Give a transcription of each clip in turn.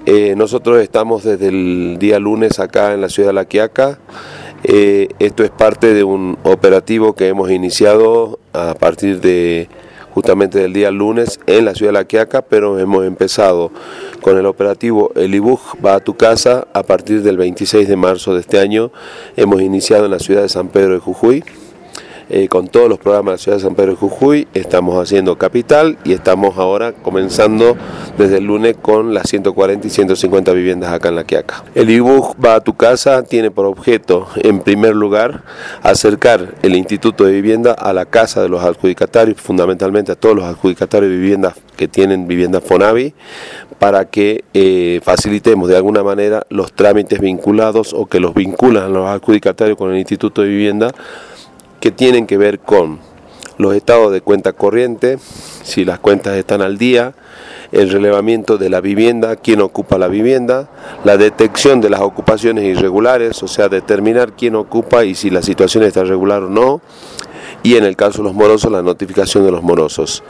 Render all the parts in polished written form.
Nosotros estamos desde el día lunes acá en la ciudad de La Quiaca. Esto es parte de un operativo que hemos iniciado a partir de justamente del día lunes en la ciudad de La Quiaca, pero hemos empezado con el operativo El IBUJ va a tu casa a partir del 26 de marzo de este año. Hemos iniciado en la ciudad de San Pedro de Jujuy. Con todos los programas de la ciudad de San Pedro de Jujuy, estamos haciendo capital y estamos ahora comenzando desde el lunes con las 140 y 150 viviendas acá en La Quiaca. El IBUJ va a tu casa tiene por objeto, en primer lugar, acercar el Instituto de Vivienda a la casa de los adjudicatarios, fundamentalmente a todos los adjudicatarios de viviendas que tienen vivienda Fonavi, para que facilitemos de alguna manera los trámites vinculados o que los vinculan a los adjudicatarios con el Instituto de Vivienda, que tienen que ver con los estados de cuenta corriente, si las cuentas están al día, el relevamiento de la vivienda, quién ocupa la vivienda, la detección de las ocupaciones irregulares, o sea, determinar quién ocupa y si la situación está regular o no, y en el caso de los morosos, la notificación de los morosos.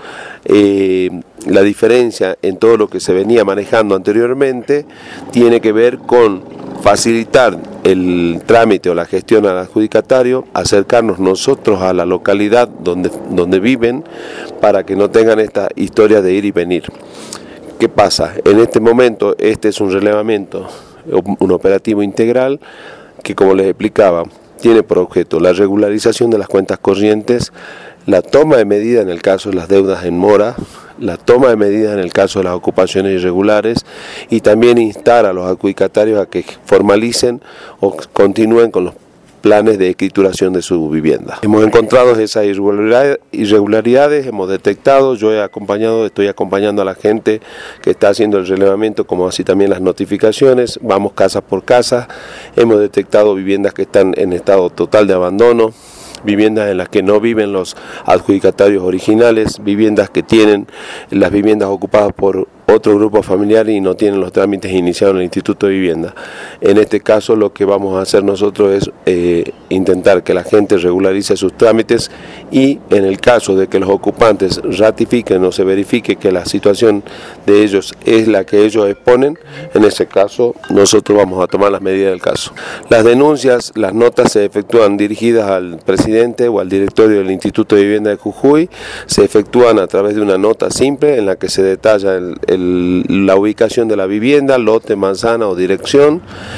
La diferencia en todo lo que se venía manejando anteriormente tiene que ver con facilitar el trámite o la gestión al adjudicatario, acercarnos nosotros a la localidad donde viven para que no tengan esta historia de ir y venir. ¿Qué pasa? En este momento este es un relevamiento, un operativo integral que, como les explicaba, tiene por objeto la regularización de las cuentas corrientes, la toma de medidas en el caso de las deudas en mora, la toma de medidas en el caso de las ocupaciones irregulares y también instar a los adjudicatarios a que formalicen o continúen con los planes de escrituración de su vivienda. Hemos encontrado esas irregularidades, hemos detectado, estoy acompañando a la gente que está haciendo el relevamiento, como así también las notificaciones, vamos casa por casa, hemos detectado viviendas que están en estado total de abandono, viviendas en las que no viven los adjudicatarios originales, viviendas que tienen las viviendas ocupadas por otro grupo familiar y no tienen los trámites iniciados en el Instituto de Vivienda. En este caso lo que vamos a hacer nosotros es intentar que la gente regularice sus trámites y en el caso de que los ocupantes ratifiquen o se verifique que la situación de ellos es la que ellos exponen, en ese caso nosotros vamos a tomar las medidas del caso. Las denuncias, las notas se efectúan dirigidas al presidente o al directorio del Instituto de Vivienda de Jujuy, se efectúan a través de una nota simple en la que se detalla la ubicación de la vivienda, lote, manzana o dirección,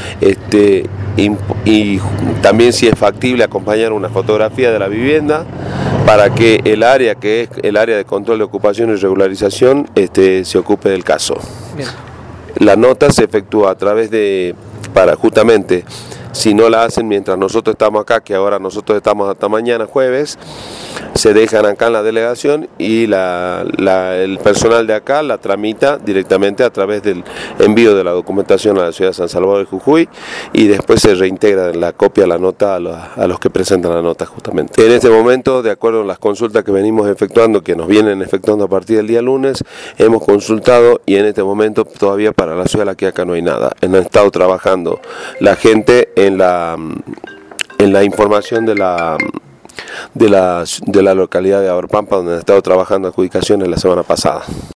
y también, si es factible, acompañar una fotografía de la vivienda para que el área que es el área de control de ocupación y regularización se ocupe del caso. Bien. La nota se efectúa a través para justamente, si no la hacen mientras nosotros estamos acá, que ahora nosotros estamos hasta mañana jueves, se dejan acá en la delegación y el personal de acá la tramita directamente a través del envío de la documentación a la ciudad de San Salvador de Jujuy y después se reintegra la copia de la nota a los que presentan la nota justamente. En este momento, de acuerdo a las consultas que venimos efectuando, que nos vienen efectuando a partir del día lunes, hemos consultado y en este momento todavía para la ciudad de La Quiaca no hay nada. Han estado trabajando la gente en la información de la localidad de Aborpampa, donde han estado trabajando adjudicaciones la semana pasada.